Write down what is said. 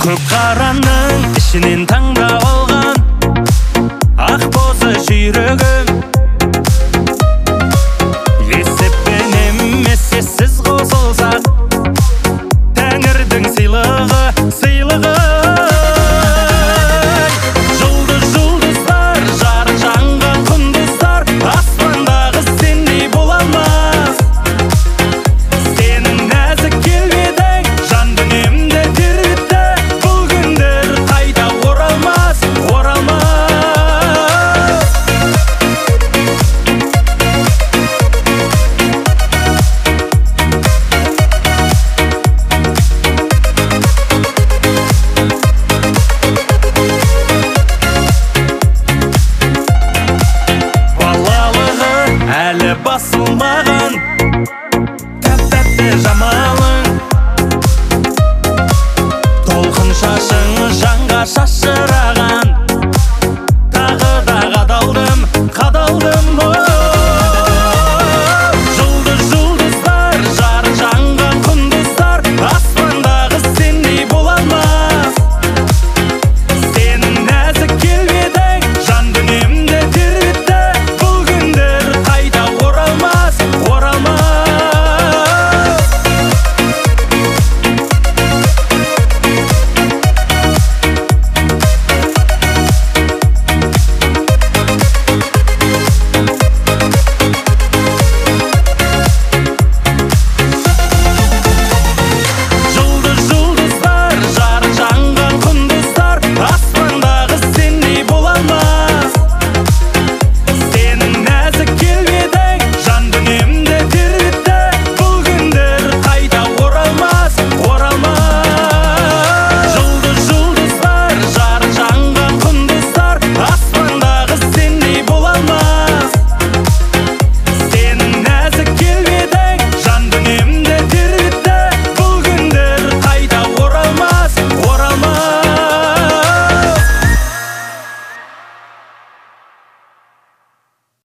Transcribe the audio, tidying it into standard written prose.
Көк қараның ішінен таңдап алған ақ бозы жүйрегім, есеппен емес ессіз қосылсақ Тәңірдің сыйлығы, сыйлығы. Жұлдыз, жұлдыздар, жарық жанған құндыздар, аспандағы сендей бола алмас. Сенің нәзік келбетің жан дүниемді тербетті, бұл күндер қайта оралмас, оралмас. Балалығы әлі басылмаған